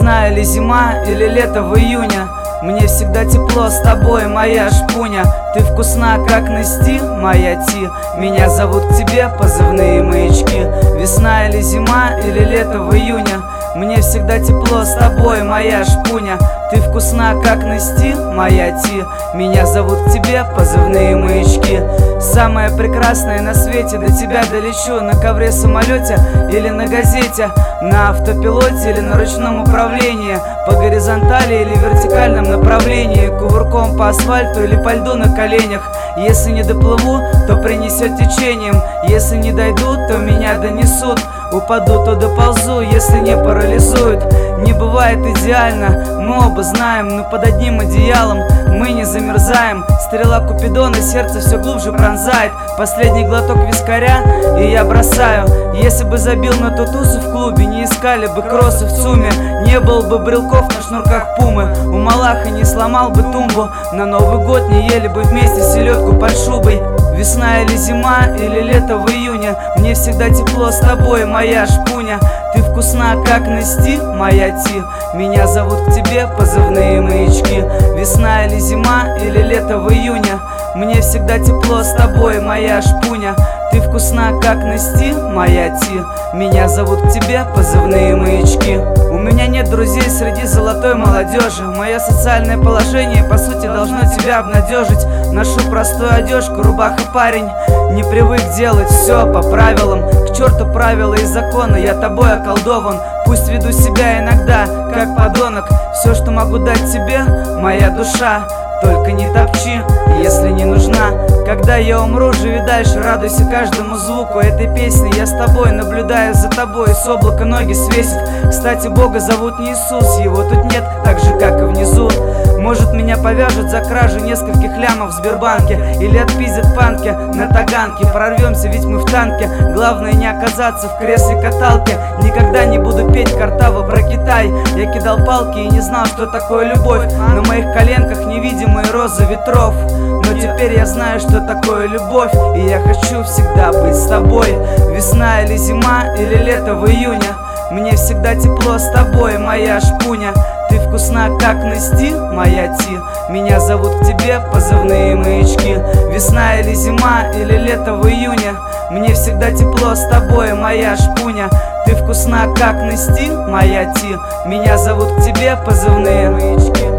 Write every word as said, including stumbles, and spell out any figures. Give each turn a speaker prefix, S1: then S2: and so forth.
S1: Весна или зима, или лето в июне, мне всегда тепло с тобой, моя шпуня. Ты вкусна, как Нести, моя Ти. Меня зовут к тебе позывные маячки. Весна или зима, или лето в июне, мне всегда тепло с тобой, моя шпуня. Ты вкусна, как Нести, моя Ти. Меня зовут к тебе позывные маячки. Самое прекрасное на свете, до тебя долечу. На ковре, самолете или на газете, на автопилоте или на ручном управлении, по горизонтали или вертикальном направлении, кувырком по асфальту или по льду на коленях. Если не доплыву, то принесет течением. Если не дойду, то меня донесут. Упаду, то доползу, если не парализуют. Не бывает идеально, мы оба знаем, но под одним одеялом мы не замерзаем. Стрела Купидона сердце все глубже пронзает. Последний глоток вискаря, и я бросаю. Если бы забил на ту тусу в клубе, не искали бы кроссы в ЦУМе, не было бы брелков на шнурках Пумы, у Малаха не сломал бы тумбу, на Новый год не ели бы вместе селедку под шубой. Весна или зима, или лето в июне, мне всегда тепло с тобой, моя шпуня. Ты вкусна, как Нести, моя Ти. Меня зовут к тебе позывные маячки. Весна или зима, или лето в июне, мне всегда тепло с тобой, моя шпуня. Ты вкусна, как Нести, моя Ти. Меня зовут к тебе позывные маячки. У меня нет друзей среди золотой молодежи. Мое социальное положение, по сути, должно тебя обнадежить. Ношу простую одежку, рубаха парень. Не привык делать все по правилам. К черту правила и законы, я тобой околдован. Пусть веду себя иногда, как подонок. Все, что могу дать тебе, моя душа. Только не топчи, если не нужна. Когда я умру, живи дальше, радуйся каждому звуку этой песни. Я с тобой, наблюдаю за тобой, с облака ноги свесит. Кстати, Бога зовут не Иисус, его тут нет, так же, как и внизу. Может, меня повяжут за кражу нескольких лямов в Сбербанке, или отпиздят панки на Таганке. Прорвемся, ведь мы в танке, главное не оказаться в кресле каталки. Никогда не буду петь картавы про Китай. Я кидал палки и не знал, что такое любовь. На моих коленках невидимые розы ветров. Но теперь я знаю, что такое любовь, и я хочу всегда быть с тобой. Весна или зима, или лето в июне, мне всегда тепло с тобой, моя шпуня. Ты вкусна, как Нести, моя Ти. Меня зовут к тебе позывные маячки. Весна или зима, или лето в июне, мне всегда тепло с тобой, моя шпуня. Ты вкусна, как Нести, моя Ти. Меня зовут к тебе позывные маячки.